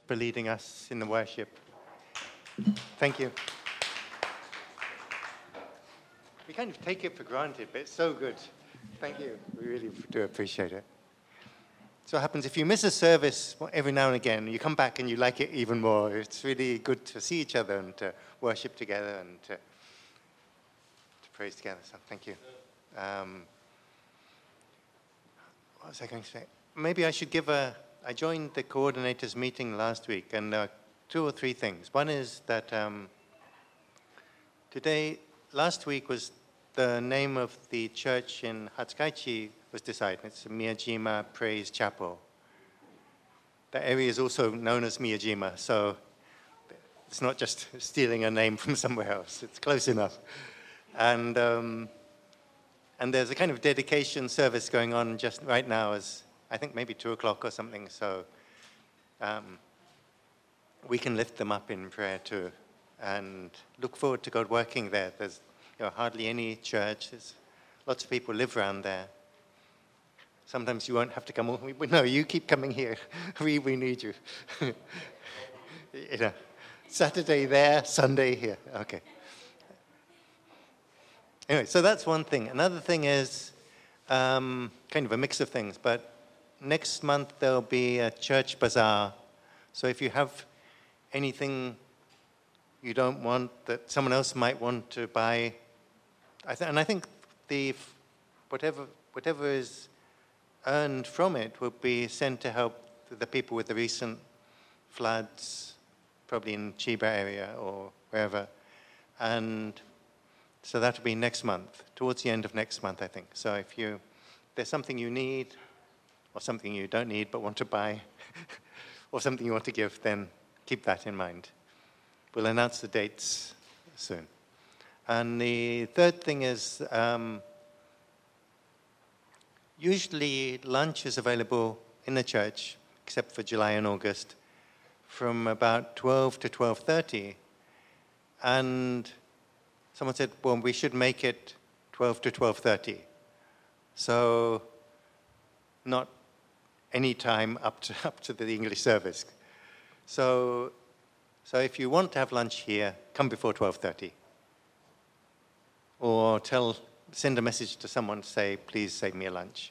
for leading us in the worship. Thank you. We kind of take it for granted, but it's so good. Thank you. We really do appreciate it. So what happens if you miss a service every now and again, you come back and you like it even more. It's really good to see each other and to worship together and to praise together. So thank you. What was I going to say? Maybe I should I joined the coordinators meeting last week, and there are 2 or 3 things. One is that last week was the name of the church in Hatsukaichi was decided. It's Miyajima Praise Chapel. The area is also known as Miyajima, so it's not just stealing a name from somewhere else. It's close enough. And there's a kind of dedication service going on just right now, as I think maybe 2 o'clock or something. So we can lift them up in prayer too, and look forward to God working there. There's hardly any church. There's lots of people live around there. Sometimes you won't have to come. No, you keep coming here. We need you. Saturday there, Sunday here. Okay. Anyway, so that's one thing. Another thing is kind of a mix of things, but next month there'll be a church bazaar. So if you have anything you don't want that someone else might want to buy, I think whatever is earned from it will be sent to help the people with the recent floods, probably in Chiba area or wherever. And so that'll be next month, towards the end of next month, I think. So if there's something you need, or something you don't need but want to buy, or something you want to give, then keep that in mind. We'll announce the dates soon. And the third thing is, usually lunch is available in the church, except for July and August, from about 12 to 12:30. And someone said, well, we should make it 12 to 12:30. So not any time up to the English service. So if you want to have lunch here, come before 12:30. Or send a message to someone to say, please save me a lunch.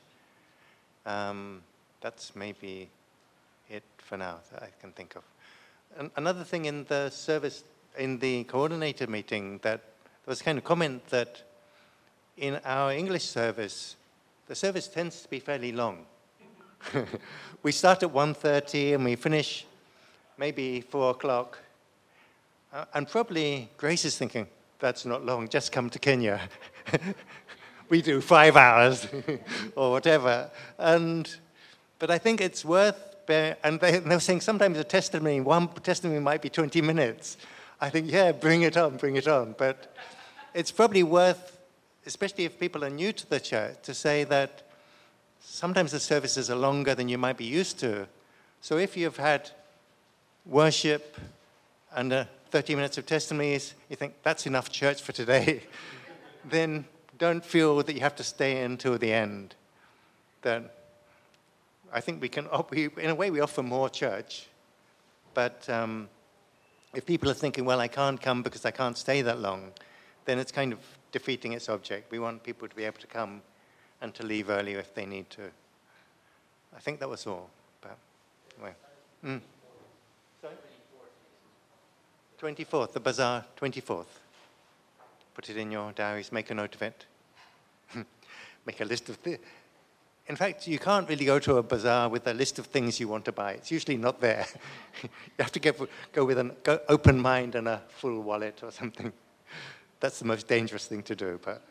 That's maybe it for now that I can think of. Another thing in the service, in the coordinator meeting, that there was kind of comment that in our English service, the service tends to be fairly long. We start at 1:30 and we finish maybe 4 o'clock. And probably Grace is thinking, that's not long, just come to Kenya. We do 5 hours or whatever. But I think it's worth, and they were saying sometimes one testimony might be 20 minutes. I think, yeah, bring it on. But it's probably worth, especially if people are new to the church, to say that sometimes the services are longer than you might be used to. So if you've had worship and 30 minutes of testimonies, you think that's enough church for today, then don't feel that you have to stay until the end. Then I think in a way we offer more church, but if people are thinking, well, I can't come because I can't stay that long, then it's kind of defeating its object. We want people to be able to come and to leave earlier if they need to. I think that was all. But anyway. 24th, the bazaar, 24th. Put it in your diaries, make a note of it. Make a list of things. In fact, you can't really go to a bazaar with a list of things you want to buy. It's usually not there. You have to go with an open mind and a full wallet or something. That's the most dangerous thing to do. But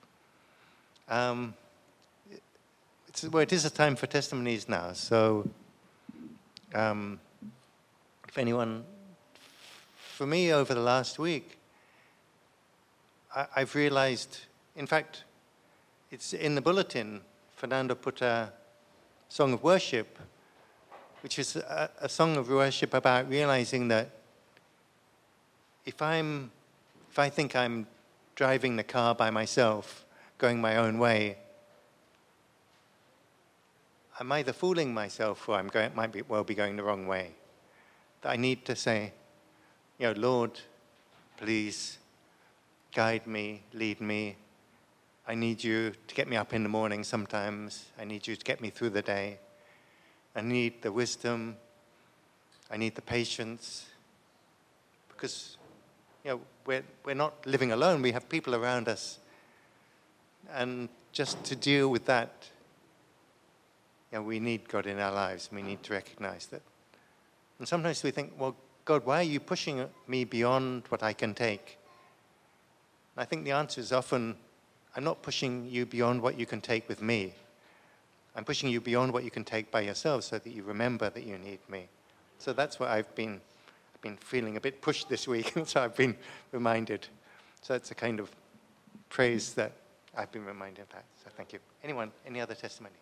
it is a time for testimonies now. So if anyone, for me over the last week, I've realized, in fact, it's in the bulletin, Fernando put a song of worship, which is a song of worship about realizing that if I think I'm driving the car by myself, going my own way, I'm either fooling myself or might be going the wrong way. I need to say, Lord, please guide me, lead me. I need you to get me up in the morning sometimes. I need you to get me through the day. I need the wisdom. I need the patience. Because, we're not living alone. We have people around us. And just to deal with that, we need God in our lives. We need to recognize that. And sometimes we think, well, God, why are you pushing me beyond what I can take? And I think the answer is often, I'm not pushing you beyond what you can take with me. I'm pushing you beyond what you can take by yourself so that you remember that you need me. So that's what I've been feeling a bit pushed this week, and so I've been reminded. So it's a kind of praise that I've been reminded of that. So thank you. Anyone, any other testimony?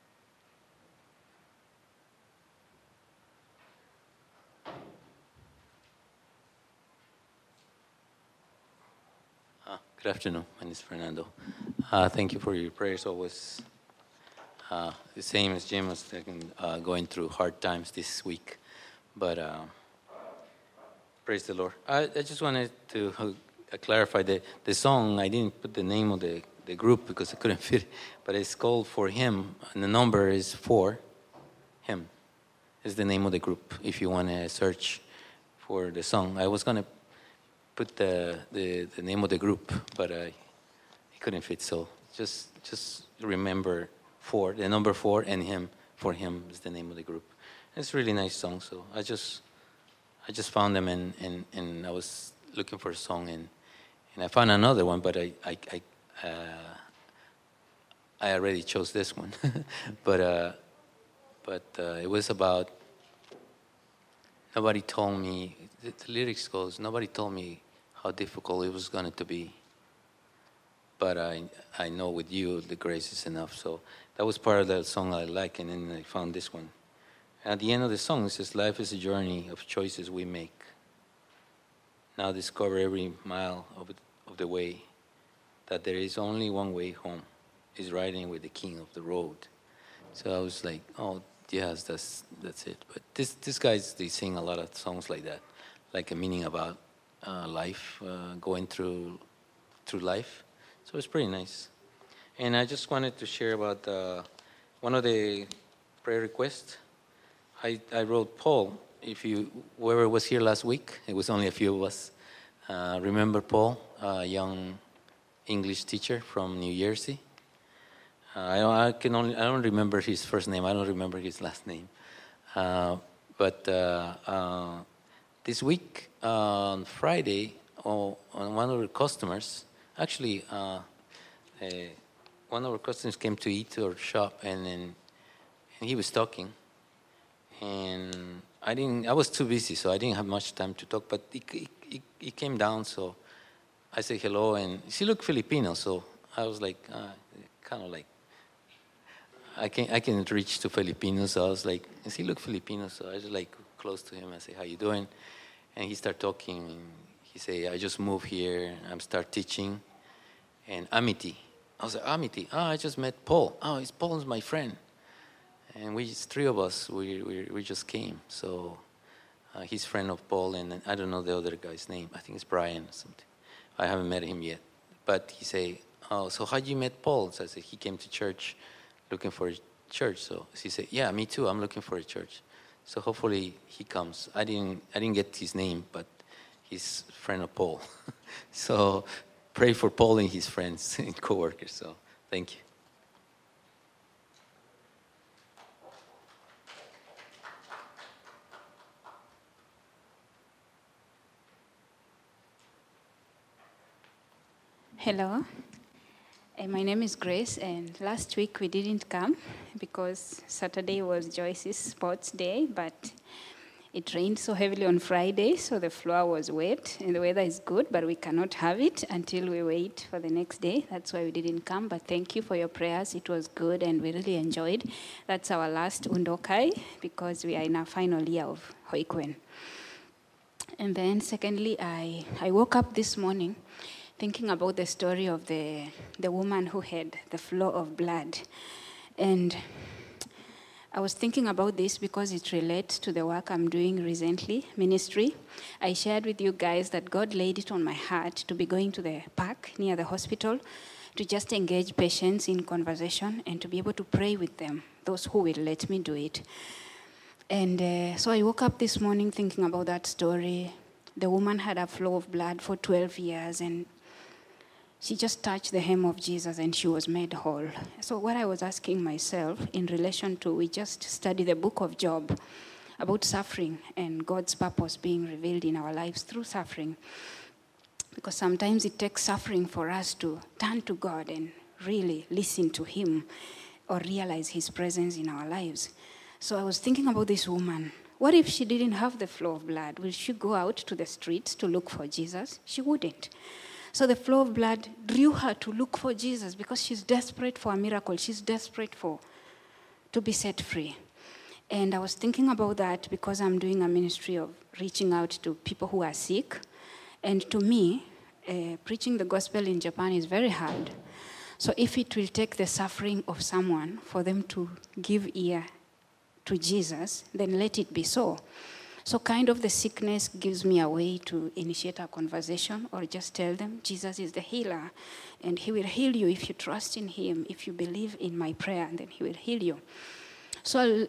Good afternoon. My name is Fernando. Thank you for your prayers. Always the same as Jim was going through hard times this week. But praise the Lord. I just wanted to clarify the song. I didn't put the name of the group because I couldn't fit it. But it's called For Him. And the number is 4 Him. Is the name of the group if you want to search for the song. I was going to put the name of the group, but it couldn't fit. So just remember 4, the number 4, and Him. For Him is the name of the group. It's a really nice song. So I just found them and I was looking for a song and I found another one, but I already chose this one. but it was about nobody told me. The lyrics goes, nobody told me how difficult it was going to be. But I know with you, the grace is enough. So that was part of the song I like, and then I found this one. At the end of the song, it says, life is a journey of choices we make. Now discover every mile of the way that there is only one way home, is riding with the king of the road. So I was like, oh, yes, that's it. But these guys, they sing a lot of songs like that, like a meaning about life, going through life. So it's pretty nice. And I just wanted to share about one of the prayer requests. I wrote Paul. If whoever was here last week, it was only a few of us. Remember Paul, a young English teacher from New Jersey. I don't remember his first name. I don't remember his last name. But this week on Friday, on one of our customers, actually, one of our customers came to eat to our shop, and he was talking, and I was too busy, so I didn't have much time to talk. But he came down, so I said hello, and she looked Filipino, so I was like, kind of like. I can reach to Filipinos, so I was like, does he look Filipino? So I just like close to him and say, how you doing? And he started talking, and he said, I just moved here, I'm start teaching, and Amity. I was like, Amity? Oh, I just met Paul. Oh, Paul's my friend. And it's 3 of us, we just came. So he's friend of Paul, and I don't know the other guy's name. I think it's Brian or something. I haven't met him yet. But he say, oh, so how'd you met Paul? So I said, he came to church looking for a church. So he said, yeah, me too, I'm looking for a church. So hopefully he comes. I didn't get his name, but he's a friend of Paul. So pray for Paul and his friends and co-workers. So thank you. Hello. My name is Grace, and last week we didn't come because Saturday was Joyce's sports day, but it rained so heavily on Friday, so the floor was wet, and the weather is good, but we cannot have it until we wait for the next day. That's why we didn't come, but thank you for your prayers. It was good, and we really enjoyed. That's our last Undokai, because we are in our final year of Hoikwen. And then secondly, I woke up this morning thinking about the story of the woman who had the flow of blood. And I was thinking about this because it relates to the work I'm doing recently, ministry. I shared with you guys that God laid it on my heart to be going to the park near the hospital to just engage patients in conversation and to be able to pray with them, those who will let me do it. And so I woke up this morning thinking about that story. The woman had a flow of blood for 12 years, and she just touched the hem of Jesus and she was made whole. So what I was asking myself in relation to, we just studied the book of Job about suffering and God's purpose being revealed in our lives through suffering. Because sometimes it takes suffering for us to turn to God and really listen to him or realize his presence in our lives. So I was thinking about this woman. What if she didn't have the flow of blood? Will she go out to the streets to look for Jesus? She wouldn't. So the flow of blood drew her to look for Jesus because she's desperate for a miracle. She's desperate to be set free. And I was thinking about that because I'm doing a ministry of reaching out to people who are sick. And to me, preaching the gospel in Japan is very hard. So if it will take the suffering of someone for them to give ear to Jesus, then let it be so. So kind of the sickness gives me a way to initiate a conversation or just tell them Jesus is the healer and he will heal you if you trust in him, if you believe in my prayer, and then he will heal you. So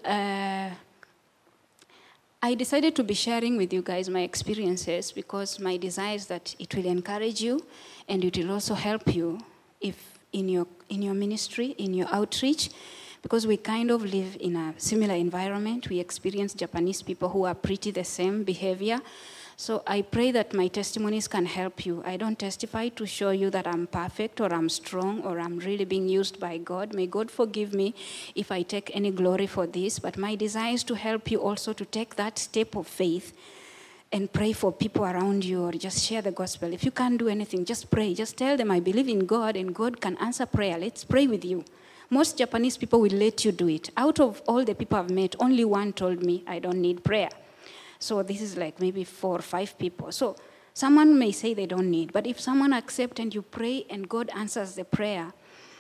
I decided to be sharing with you guys my experiences because my desire is that it will encourage you and it will also help you if in your ministry, in your outreach, because we kind of live in a similar environment. We experience Japanese people who are pretty the same behavior. So I pray that my testimonies can help you. I don't testify to show you that I'm perfect or I'm strong or I'm really being used by God. May God forgive me if I take any glory for this. But my desire is to help you also to take that step of faith and pray for people around you or just share the gospel. If you can't do anything, just pray. Just tell them, I believe in God and God can answer prayer. Let's pray with you. Most Japanese people will let you do it. Out of all the people I've met, only one told me I don't need prayer. So this is like maybe 4 or 5 people. So someone may say they don't need, but if someone accepts and you pray and God answers the prayer,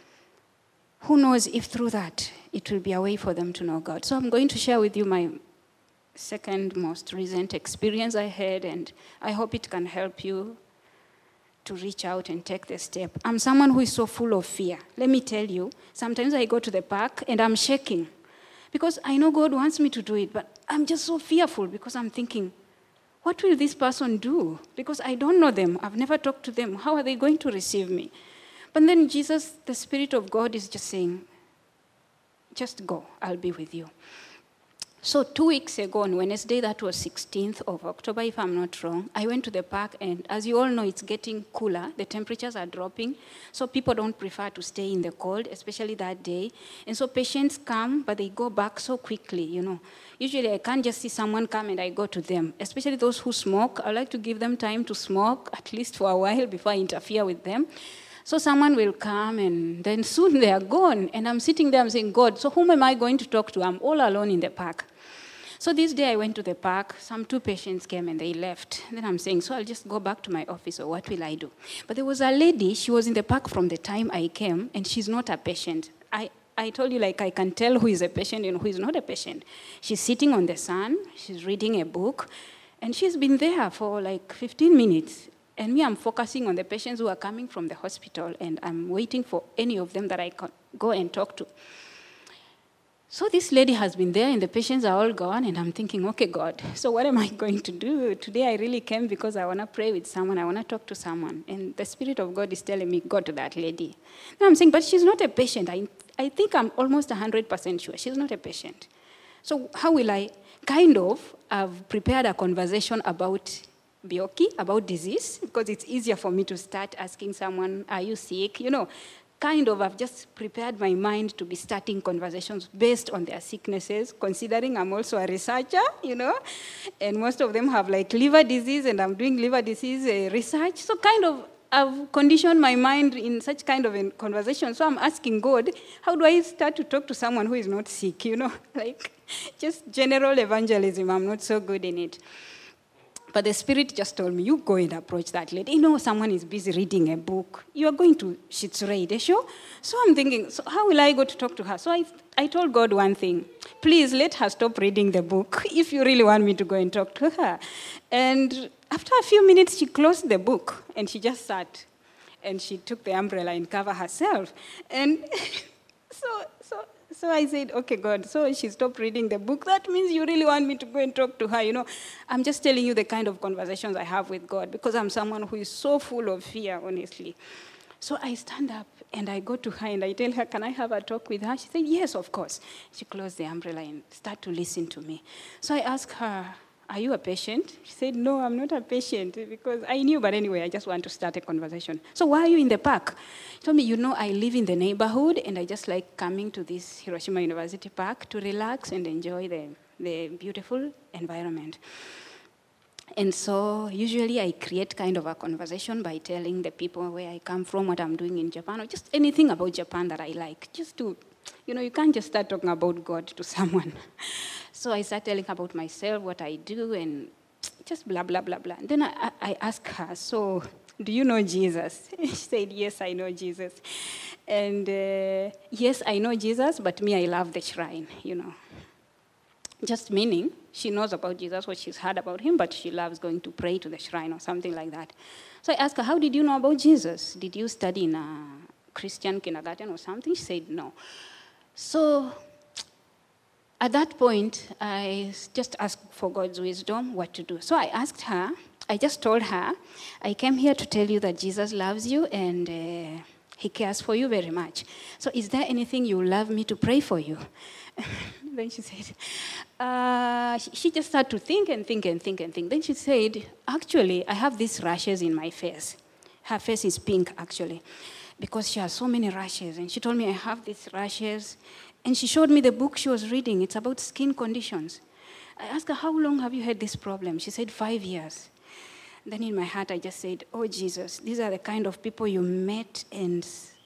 who knows if through that it will be a way for them to know God. So I'm going to share with you my second most recent experience I had, and I hope it can help you to reach out and take the step. I'm someone who is so full of fear. Let me tell you, sometimes I go to the park and I'm shaking because I know God wants me to do it, but I'm just so fearful because I'm thinking, what will this person do? Because I don't know them. I've never talked to them. How are they going to receive me? But then Jesus, the Spirit of God, is just saying, just go. I'll be with you. So 2 weeks ago, on Wednesday, that was 16th of October, if I'm not wrong, I went to the park, and as you all know, it's getting cooler. The temperatures are dropping, so people don't prefer to stay in the cold, especially that day. And so patients come, but they go back so quickly, you know. Usually I can't just see someone come and I go to them, especially those who smoke. I like to give them time to smoke, at least for a while, before I interfere with them. So someone will come, and then soon they are gone. And I'm sitting there, I'm saying, God, so whom am I going to talk to? I'm all alone in the park. So this day I went to the park. Some 2 patients came and they left. Then I'm saying, so I'll just go back to my office, or what will I do? But there was a lady, she was in the park from the time I came, and she's not a patient. I told you, like, I can tell who is a patient and who is not a patient. She's sitting on the sun, she's reading a book, and she's been there for like 15 minutes. And me, I'm focusing on the patients who are coming from the hospital, and I'm waiting for any of them that I can go and talk to. So this lady has been there, and the patients are all gone, and I'm thinking, okay, God, so what am I going to do? Today I really came because I want to pray with someone, I want to talk to someone, and the Spirit of God is telling me, go to that lady. And I'm saying, but she's not a patient. I think I'm almost 100% sure she's not a patient. So how will I? I've prepared a conversation about byoki, about disease, because it's easier for me to start asking someone, are you sick? You know, I've just prepared my mind to be starting conversations based on their sicknesses, considering I'm also a researcher, you know, and most of them have like liver disease, and I'm doing liver disease research. So I've conditioned my mind in such kind of a conversation. So I'm asking God, how do I start to talk to someone who is not sick, you know, like just general evangelism. I'm not so good in it. But the Spirit just told me, you go and approach that lady. You know, someone is busy reading a book. You are going to Shitsurei Desho. So I'm thinking, so how will I go to talk to her? So I I told God one thing. Please let her stop reading the book if you really want me to go and talk to her. And after a few minutes, she closed the book and she just sat. And she took the umbrella and covered herself. And so I said, okay, God, so she stopped reading the book. That means you really want me to go and talk to her. I'm just telling you the kind of conversations I have with God because I'm someone who is so full of fear, honestly. So I stand up and I go to her and I tell her, can I have a talk with her? She said, yes, of course. She closed the umbrella and started to listen to me. So I asked her, are you a patient? She said, no, I'm not a patient because I knew, but anyway, I just want to start a conversation. So why are you in the park? She told me, I live in the neighborhood and I just like coming to this Hiroshima University Park to relax and enjoy the beautiful environment. And so usually I create kind of a conversation by telling the people where I come from, what I'm doing in Japan, or just anything about Japan that I like, just to, you can't just start talking about God to someone. So I started telling her about myself, what I do, and just blah, blah, blah, blah. And then I asked her, so do you know Jesus? She said, yes, I know Jesus. And yes, I know Jesus, but me, I love the shrine, Just meaning she knows about Jesus, what she's heard about him, but she loves going to pray to the shrine or something like that. So I asked her, how did you know about Jesus? Did you study in a Christian kindergarten or something? She said, no. So at that point, I just asked for God's wisdom what to do. So I asked her, I just told her, I came here to tell you that Jesus loves you and he cares for you very much. So is there anything you would love me to pray for you? Then she said, she just started to think and think and think and think. Then she said, actually, I have these rashes in my face. Her face is pink, actually, because she has so many rashes. And she told me, I have these rashes. And she showed me the book she was reading. It's about skin conditions. I asked her, how long have you had this problem? She said, 5 years. Then in my heart, I just said, oh, Jesus, these are the kind of people you met and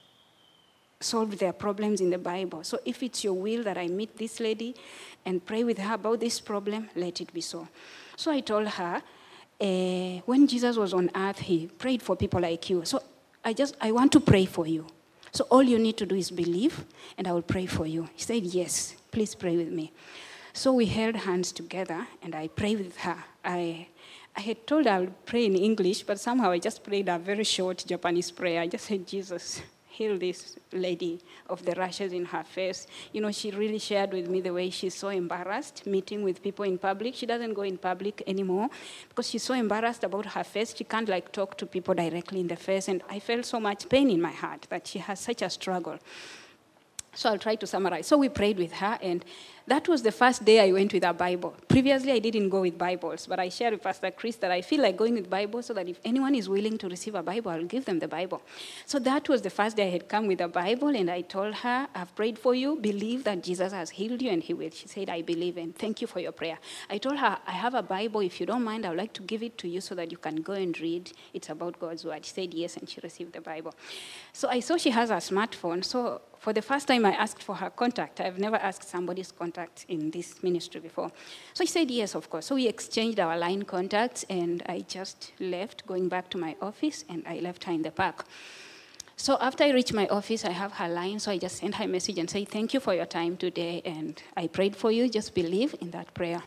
solved their problems in the Bible. So if it's your will that I meet this lady and pray with her about this problem, let it be so. So I told her, when Jesus was on earth, he prayed for people like you. So I want to pray for you. So all you need to do is believe, and I will pray for you. He said, yes, please pray with me. So we held hands together, and I prayed with her. I had told her I would pray in English, but somehow I just prayed a very short Japanese prayer. I just said, Jesus, heal this lady of the rashes in her face. She really shared with me the way she's so embarrassed meeting with people in public. She doesn't go in public anymore because she's so embarrassed about her face. She can't talk to people directly in the face. And I felt so much pain in my heart that she has such a struggle. So I'll try to summarize. So we prayed with her, and that was the first day I went with a Bible. Previously, I didn't go with Bibles, but I shared with Pastor Chris that I feel like going with Bibles so that if anyone is willing to receive a Bible, I'll give them the Bible. So that was the first day I had come with a Bible, and I told her, I've prayed for you, believe that Jesus has healed you, and he will. She said, I believe, and thank you for your prayer. I told her, I have a Bible. If you don't mind, I would like to give it to you so that you can go and read. It's about God's word. She said yes, and she received the Bible. So I saw she has a smartphone, so for the first time, I asked for her contact. I've never asked somebody's contact in this ministry before. So she said, yes, of course. So we exchanged our line contacts, and I just left, going back to my office, and I left her in the park. So after I reached my office, I have her line, so I just sent her a message and said, thank you for your time today, and I prayed for you. Just believe in that prayer.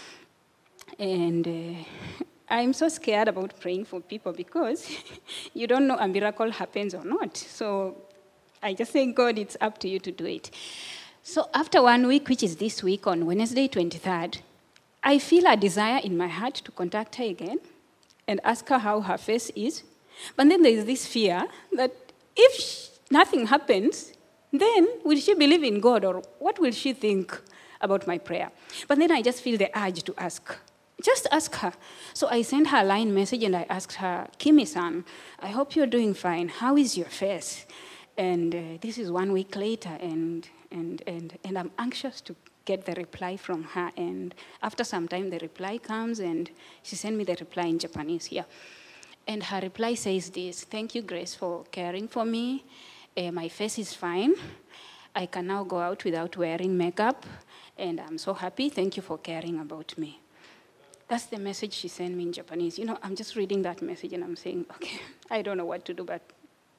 And I'm so scared about praying for people because you don't know a miracle happens or not. So I just say, God, it's up to you to do it. So after 1 week, which is this week, on Wednesday, 23rd, I feel a desire in my heart to contact her again and ask her how her face is. But then there is this fear that if nothing happens, then will she believe in God, or what will she think about my prayer? But then I just feel the urge to ask. Just ask her. So I sent her a line message and I asked her, Kimi-san, I hope you're doing fine. How is your face? And this is 1 week later, and I'm anxious to get the reply from her. And after some time, the reply comes, and she sent me the reply in Japanese here. And her reply says this: thank you, Grace, for caring for me. My face is fine. I can now go out without wearing makeup, and I'm so happy. Thank you for caring about me. That's the message she sent me in Japanese. I'm just reading that message, and I'm saying, okay, I don't know what to do, but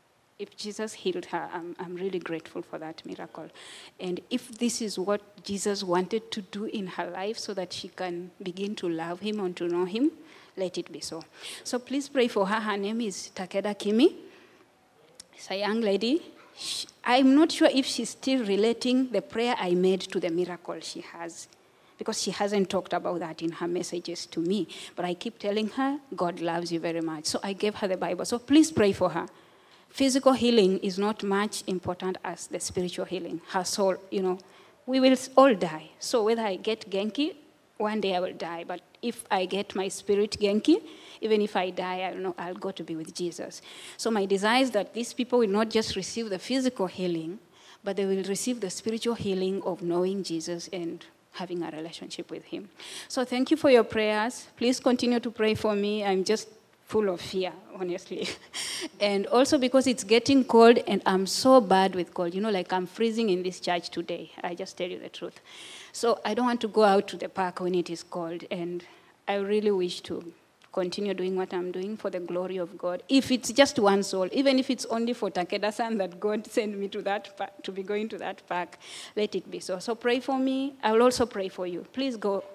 If Jesus healed her, I'm really grateful for that miracle. And if this is what Jesus wanted to do in her life so that she can begin to love him and to know him, let it be so. So please pray for her. Her name is Takeda Kimi. It's a young lady. I'm not sure if she's still relating the prayer I made to the miracle she has, because she hasn't talked about that in her messages to me. But I keep telling her, God loves you very much. So I gave her the Bible. So please pray for her. Physical healing is not much important as the spiritual healing. Her soul, we will all die. So whether I get Genki, one day I will die. But if I get my spirit Genki, even if I die, I'll go to be with Jesus. So my desire is that these people will not just receive the physical healing, but they will receive the spiritual healing of knowing Jesus and having a relationship with him. So thank you for your prayers. Please continue to pray for me. I'm just full of fear, honestly. And also because it's getting cold and I'm so bad with cold. Like I'm freezing in this church today. I just tell you the truth. So I don't want to go out to the park when it is cold. And I really wish to continue doing what I'm doing for the glory of God. If it's just one soul, even if it's only for Takeda-san that God sent me to that park, to be going to that park, let it be so. So pray for me. I will also pray for you. Please go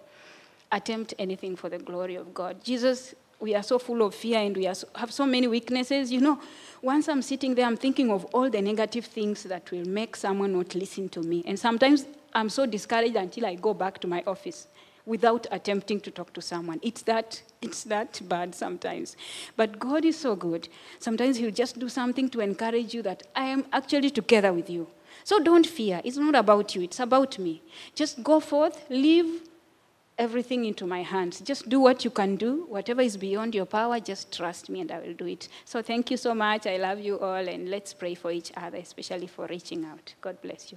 attempt anything for the glory of God. Jesus, we are so full of fear and we have so many weaknesses. Once I'm sitting there, I'm thinking of all the negative things that will make someone not listen to me. And sometimes I'm so discouraged until I go back to my office without attempting to talk to someone. It's that bad sometimes. But God is so good. Sometimes he'll just do something to encourage you that I am actually together with you. So don't fear. It's not about you. It's about me. Just go forth, leave everything into my hands. Just do what you can do. Whatever is beyond your power, just trust me and I will do it. So thank you so much. I love you all, and let's pray for each other, especially for reaching out. God bless you.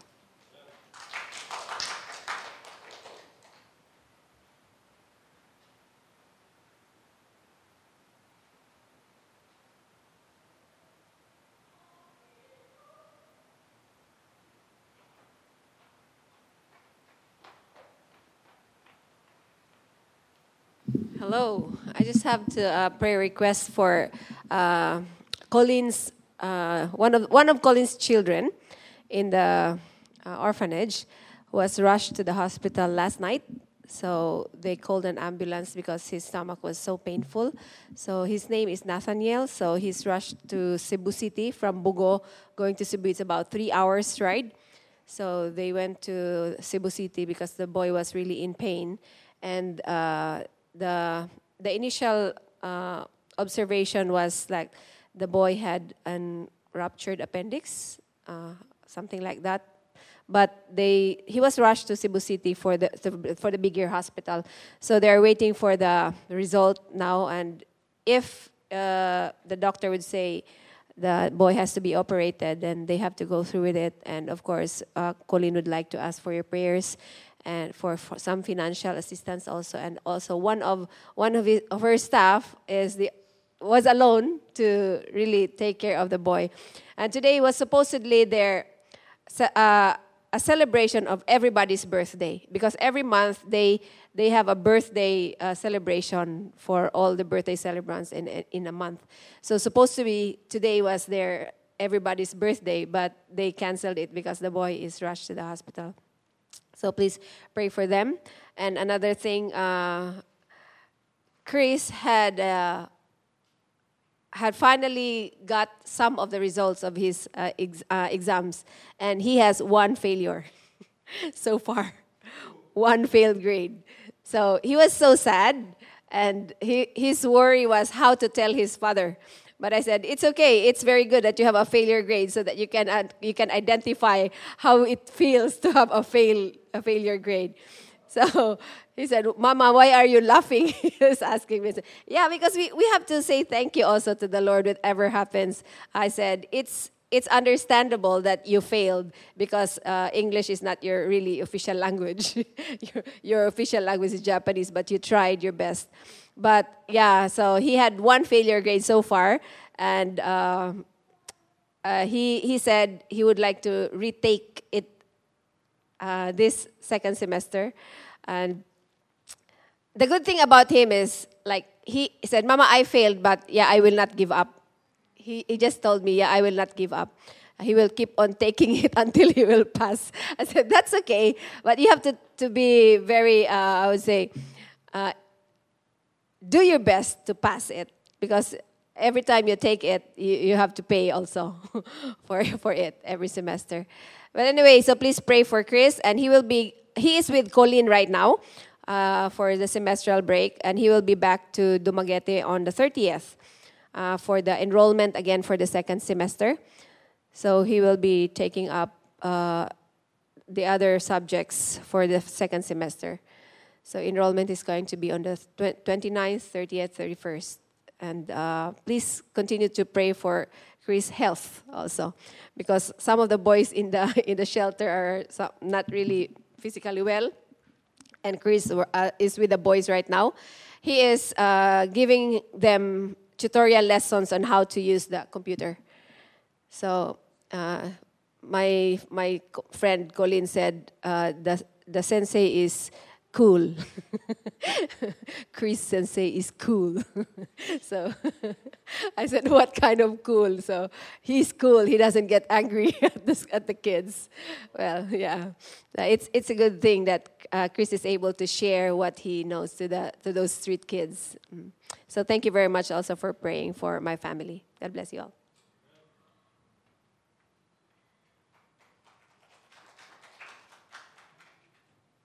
Hello. I just have to pray request for Colin's one of Colin's children in the orphanage was rushed to the hospital last night. So they called an ambulance because his stomach was so painful. So his name is Nathaniel. So he's rushed to Cebu City from Bugo, going to Cebu. It's about 3 hours ride. So they went to Cebu City because the boy was really in pain, and the initial observation was like the boy had an ruptured appendix, something like that. But he was rushed to Cebu City for the bigger hospital. So they're waiting for the result now. And if the doctor would say the boy has to be operated, then they have to go through with it. And of course, Colin would like to ask for your prayers and for some financial assistance also. And also one of her staff was alone to really take care of the boy. And today was supposedly a celebration of everybody's birthday, because every month they have a birthday celebration for all the birthday celebrants in a month. So supposed to be today was everybody's birthday, but they canceled it because the boy is rushed to the hospital. So please pray for them. And another thing, Chris had finally got some of the results of his exams, and he has one failure so far, one failed grade. So he was so sad, and his worry was how to tell his father. But I said, it's okay. It's very good that you have a failure grade so that you can identify how it feels to have a failure grade. So he said, Mama, why are you laughing? He was asking me. Yeah, because we have to say thank you also to the Lord whatever happens. I said, it's understandable that you failed because English is not your really official language. Your official language is Japanese, but you tried your best. But yeah, so he had one failure grade so far, and he said he would like to retake it this second semester. And the good thing about him is, like, he said, Mama, I failed, but yeah, I will not give up. he just told me, yeah, I will not give up. He will keep on taking it until he will pass. I said, that's okay. But you have to be very, I would say, do your best to pass it. Because every time you take it, you have to pay also for it every semester. But anyway, so please pray for Chris. And he is with Colleen right now for the semestral break. And he will be back to Dumaguete on the 30th for the enrollment again for the second semester. So he will be taking up the other subjects for the second semester. So enrollment is going to be on the 29th, 30th, 31st. And please continue to pray for Chris' health also, because some of the boys in the shelter are not really physically well. And Chris is with the boys right now. He is giving them tutorial lessons on how to use the computer. So my friend Colleen said the sensei is cool. Chris sensei is cool. So I said, what kind of cool? So he's cool. He doesn't get angry at the kids. Well, yeah, it's a good thing that Chris is able to share what he knows to those street kids. So thank you very much also for praying for my family. God bless you all.